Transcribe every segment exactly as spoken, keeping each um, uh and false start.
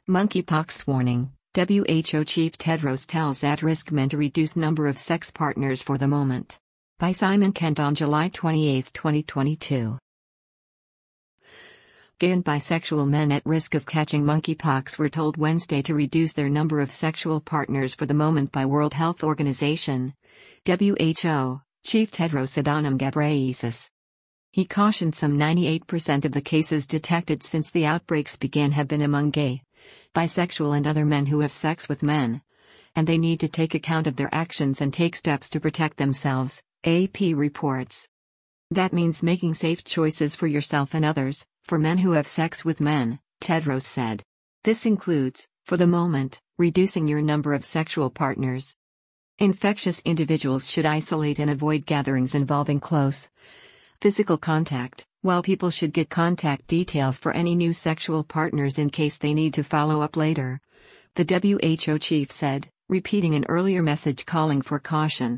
Monkeypox warning. W H O Chief Tedros tells at-risk men to reduce number of sex partners for the moment. By Simon Kent on July twenty-eighth, twenty twenty-two. Gay and bisexual men at risk of catching monkeypox were told Wednesday to reduce their number of sexual partners for the moment by World Health Organization W H O Chief Tedros Adhanom Ghebreyesus. He cautioned some ninety-eight percent of the cases detected since the outbreaks began have been among gay, bisexual and other men who have sex with men, and they need to take account of their actions and take steps to protect themselves, A P reports. That means making safe choices for yourself and others, for men who have sex with men, Tedros said. This includes, for the moment, reducing your number of sexual partners. Infectious individuals should isolate and avoid gatherings involving close physical contact, while people should get contact details for any new sexual partners in case they need to follow up later, the W H O chief said, repeating an earlier message calling for caution.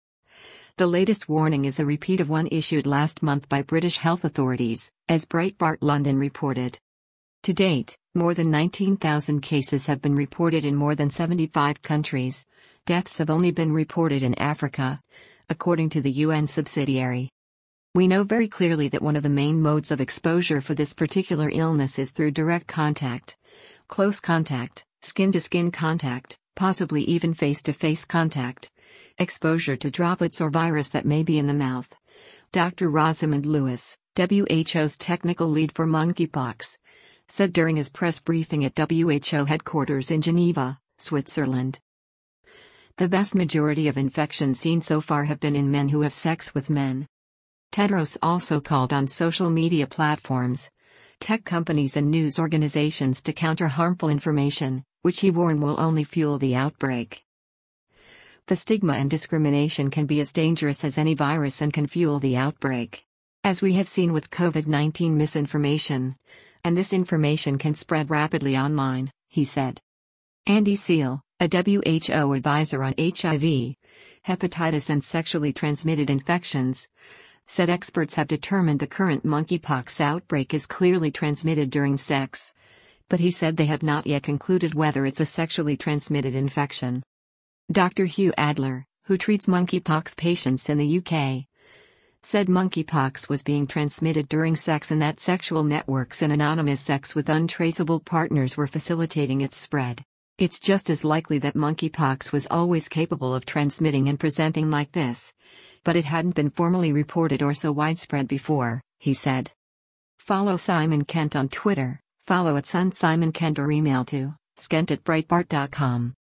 The latest warning is a repeat of one issued last month by British health authorities, as Breitbart London reported. To date, more than nineteen thousand cases have been reported in more than seventy-five countries. Deaths have only been reported in Africa, according to the U N subsidiary. We know very clearly that one of the main modes of exposure for this particular illness is through direct contact, close contact, skin-to-skin contact, possibly even face-to-face contact, exposure to droplets or virus that may be in the mouth. Doctor Rosamund Lewis, W H O's technical lead for monkeypox, said during his press briefing at W H O headquarters in Geneva, Switzerland. The vast majority of infections seen so far have been in men who have sex with men. Tedros also called on social media platforms, tech companies and news organizations to counter harmful information, which he warned will only fuel the outbreak. The stigma and discrimination can be as dangerous as any virus and can fuel the outbreak. As we have seen with COVID nineteen misinformation, and this information can spread rapidly online, he said. Andy Seal, a W H O advisor on H I V, hepatitis and sexually transmitted infections, said experts have determined the current monkeypox outbreak is clearly transmitted during sex, but he said they have not yet concluded whether it's a sexually transmitted infection. Doctor Hugh Adler, who treats monkeypox patients in the U K, said monkeypox was being transmitted during sex and that sexual networks and anonymous sex with untraceable partners were facilitating its spread. It's just as likely that monkeypox was always capable of transmitting and presenting like this, but it hadn't been formally reported or so widespread before, he said. Follow Simon Kent on Twitter, follow at Sun Simon Kent or email to skent at breitbart dot com.